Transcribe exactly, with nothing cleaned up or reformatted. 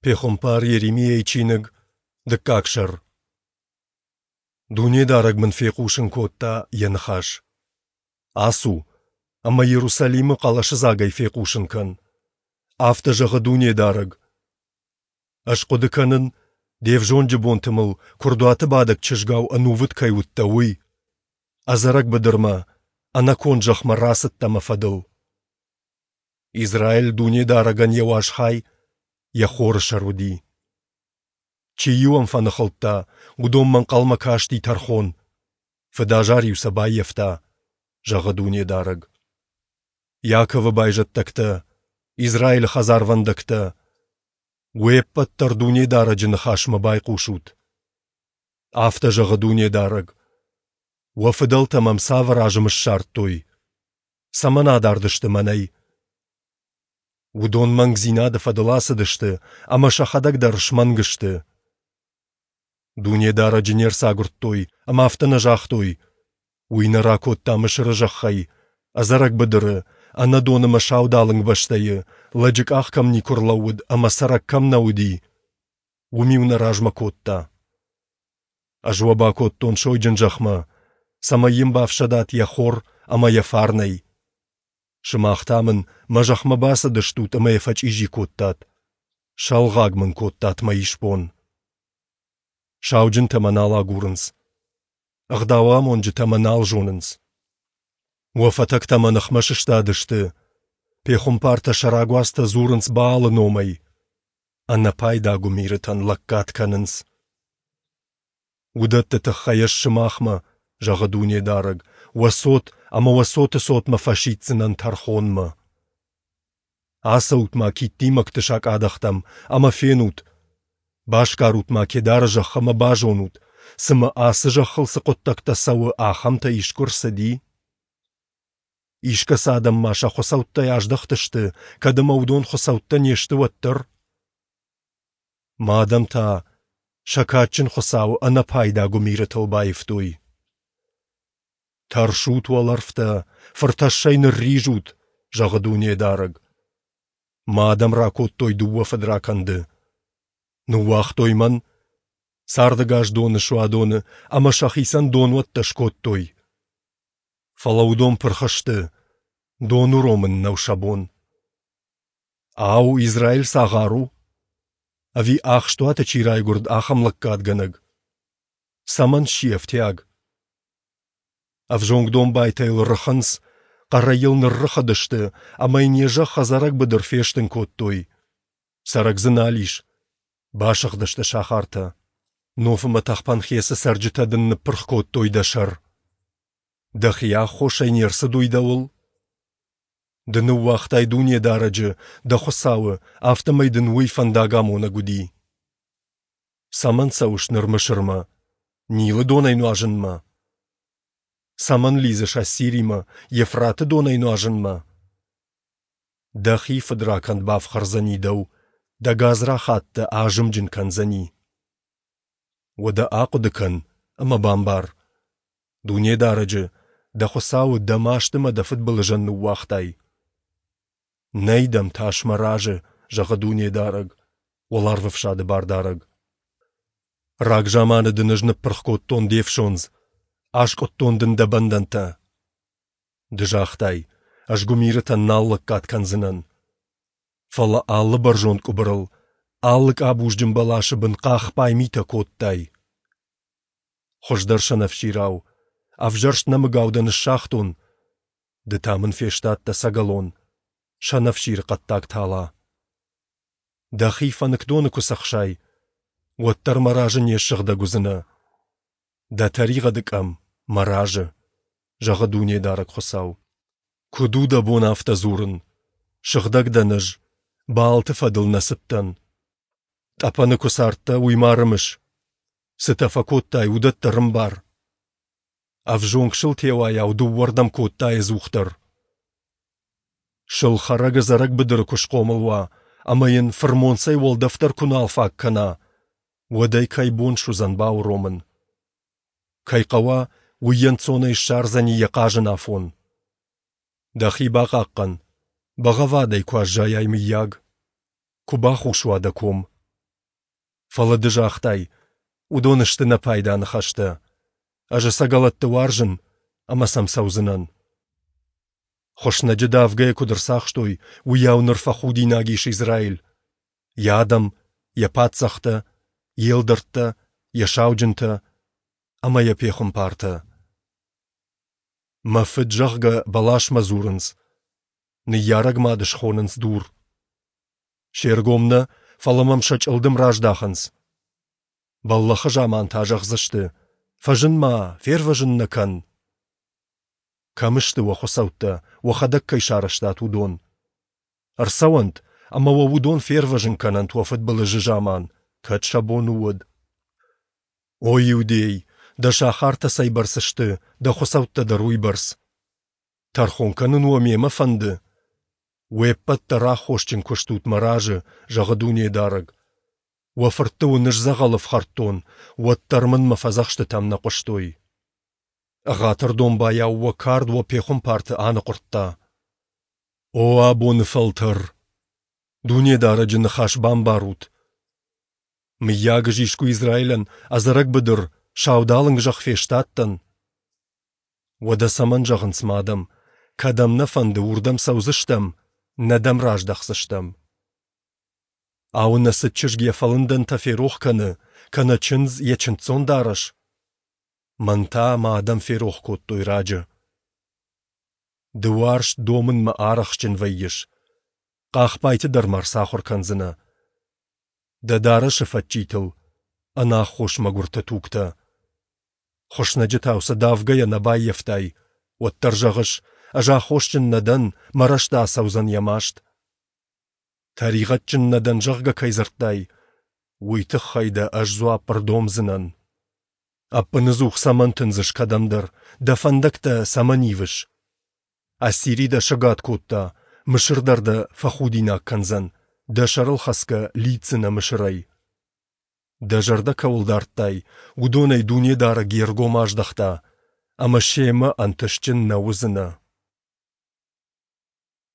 پێخۆمپار یەریمیەی چینگ دکاکشەر دوونێ دارەگ من فێقوشن کۆتتا یەنخاش ئاسوو ئەمە یەروسەلیمە قەڵەشە زاگەی فێقوشن کەن ئافتەژەغە دوونێ دارەگ ئەشقۆ دکەنن دێڤژۆنجە بۆنتمڵ کوردواتە بادەک چشگاو ئەنووت کەیوتتەوی ئەزەرەک بدرمە ئەنە کۆنجەخمە ڕاست تەمە فەدڵ ئیزرائیل دوونێ دارەگەن یەواشخای یەخۆرە شەرودی چییوەم فەنەخەڵتتا گودۆم من قەڵمە کاشتی تەرخۆن فداژاری و سەبای یەفتا ژەغە دوونێ دارەگ یاکەڤە بایژەت تەکتە ئیزرائیل خەزارڤەن دەکتە وێ پەتتەر دوونێ دارەجە نەخاشمە بای قوشوت ئافتە ژەغە دوونێ دارەگ وە فدەڵ تەمەم ساڤە ڕاژمش شارت تۆی سەمە ناداردشتە مەنەی ودۆن مەنگ زینا دەفەدڵاسە دشتە ئەمە شەخەدەک دەڕشمەنگشتە دوونێ دارەجە نێر ساگرت تۆی ئەمافتە نەژاختۆی وی نەڕاکۆتتا مشرە ژەخەی ئەزەرەک بدرە ئەنە دۆنمە شاو داڵنگ بەشتەیە لەجک ئاخ کەمنی کوڕ لەود ئەمە سەرەک کەم نەودی ومی و نەڕاژمە کۆتتا ئەژوە باکۆت تۆن شۆی جنجەخمە سەمەییم بافشەدات یەخۆڕ ئەمە یەفارنەی شماختا من مەژەخمە باسە دەشتوت ئەمە یەفەچ ئیژی کۆتتات شەڵغاگ من کۆتتات مەیش بۆن شاوجن تەمە ناڵا گوورنس ئەغداوا مۆنجە تەمە ناڵ ژۆننس وەفەتەک تەمە نەخمەششتا دشتە پێخۆمپارتە شەراگواستە زوورنس باڵە نۆمەی ئەنە پایدا گومیرتەن لەکات کەننس ودەتتە خەیەش شماخمە ژەغە دوونێ دارەگ وەسۆت ئەمە وەسۆتە سۆتمە فەشیتسنەن تەرخۆنمە ئاسەوتما کیتتی مەکتشاک ئادەختەم ئەمە فێنوت باشکاروتما کێدارە ژەخەمە باژۆنوت سمە ئاسژە خڵسە قوتتەکتە سەوە ئاخەمتە ئیشکورسەدی ئیشکە سادەم ماشە خۆسەوتتە یاژدەختشتە کە دەمەودۆن خۆسەوتتە نێشتوەتتر مادەم تا شەکاتچن خۆساوە ئەنە پایدا گومیرەتەوە بایفتۆی تەرشوت وەڵەرفتە فرتەشەی نڕیژوت ژەغە دوونێ دارەگ مادەم ڕاکۆت تۆی دووە فدراکەندە نواختۆی من ساردەگاش دۆنە شوادۆنە ئەمە شەخیسەن دۆنوەت تەشکۆت تۆی فەڵەودۆم پرخەشتە دۆن و ڕۆمن نەوشەبۆن ئاو ئیزرائیل ساغاڕوو ئەڤی ئاخشتواتە چیرای گورد ئاخەم لەکات گەنەگ سەمەن شیەفتیاگ ئەڤژۆنگ دۆم بایتەیڵ ڕخەنس قەڕەیڵ نڕخە دشتە ئەمەی نێژە خەزەرەک بدر فێشتن کۆت تۆی سەرەک زنالیش باشەخ دەشتە شاخارتە نۆفمە تەخپەن خێسە سەرجتە دن پرخ کۆت تۆی دەشەر دەخیا خۆشەی نێرسە دوی دەوڵ دنە واختای دوونێ دارەجە دەخۆساوە ئافتەمەی دنوی فەنداگامۆنە گودی سەمەن سەوش نرمە شرمە نیڵە دۆنەی نواژنمە سەمەن لیزەشە سیریمە یەفراتە دۆنەی نواژنمە دەخی فدراکەند باف خەرزەنی دە و دەگازرا خاتتە ئاژم جنکەنزەنی وەدە ئاقو دکەن ئەمە بامبار دوونێ دارەجە دەخۆساوە دەماشتمە دەفت بڵژەن و واختای نەیدەم تاشمە ڕاژە ژەغە دوونێ دارەگ وەڵارڤە فشادە باردارەگ ڕاگژامانە دنەژنە پرخکۆت تۆن دێفشۆنز ئاشقۆت تۆن دن دەبەندەنتە دژاختای ئەشگومیرتە ناڵ لەکات کەنزنەن فەڵە ئاڵە بەرژۆند کوبڕڵ ئاڵک ئابوژجم بەلاشە بن قاخ پایمیتە کۆتتای خۆش دەرشە نەفشیراو ئەفژەرشت نەمەگاودەنە شاختۆن دتا من فێشتات تە سەگەڵۆن شە نەفشیر قەتتاک تاڵا دەخی فەنکدۆنە کوسەخشای وەتتەر مەراژە نێشخ دەگوزنە دەتەریغە دکەم مەراژە ژەغە دوونێ دارەک خۆساو کودوو دەبۆ نافتە زوورن شخدەک دەنەژ باڵتە فەدڵ نەسبتەن تەپەنە کوسارتە ویمارمش ستەفە کۆتتای ودەتتە ڕمبار ئەڤژۆنگ شڵ تێوایە و دوو وەردەم کۆتتایە زووختەر شڵ خەرەگە زەرەک بدرە کوش قۆمڵوا ئەمەین فرمۆنسەی وەڵدەفتەر کوناڵفاک کەنا وەدەی کەی بۆن شوزەن باو ڕۆمن کەیقەوە ویەن چۆنەی شارزەنی یەقاژە نافۆن دەخی باقاقەن بەغەڤادەی کواژایای مییاگ کوباخ و شوادە کۆم Фалады жақтай, удоныштына пайданы қашты. Ажы сагалатты варжын, ама самсаузынан. Хошна жедавгая кудырсақштой, уяуныр фахудинагиш Израиль. Ядам, я патсақта, елдыртта, я шауджынта, ама я пехым парта. Мафыд жағға балаш мазурынс, ны ярагмадыш хонынс дур. Шергомна фаламам шачылдым раждахынс. Баллахы жаман тажақзышты, фажынма, ферважынна кан. Камышты вахосаутта, вахадаккай шарыштат удон. Арсауант, ама ва удон ферважын канант вафыд балыжы жаман, кат шабон уыд. Ой, иудей, да шахарта сайбарсышты, да хосаутта да руйбарс. Тархон канын уамема фанды. Уэппат тара хошчын коштут маражы, жағадуне дарыг. Уафыртты уныш зағалыф харттон, уаттармын мафазақшты тамна қоштой. Ағатыр домбая уа кард уа пехым парты аны құртта. О, абоны фалтыр. Дуне дары жыны хашбан барут. Мыягы жишку Израилен азырак быдыр, шаудалың жақ фештаттан. Уада саман жағын смадым, кадамна фанды урдам саузыштам, надам раждақсыштам. Ауына сытчыжге фалындан таферох каны, кана чынз ечінцон дарыш. Манта ма адам ферох коттой раджы. Дуарш домын ма арахчын вайыш. Қақпайты дармар сахур канзына. Да дарышы фатчитыл, ана хош магурта тукта. Хошна жытауса давгая набай ефтай, оттар жағыш, ажа хошчын надан марашта саузан ямашт. Тарихатчын надан жағға кайзырттай, уйты хайда ажзуа пырдомзынан. Аппынызух самантынзыш кадамдар, да фандакта саманивыш. Ассирида шагат котта, мышырдарда фахудина канзан, да шарыл хаска лицына мышырай. Да жарда кавылдарттай, удонай дуне дара гергом аждахта, ама шема антышчын наузына.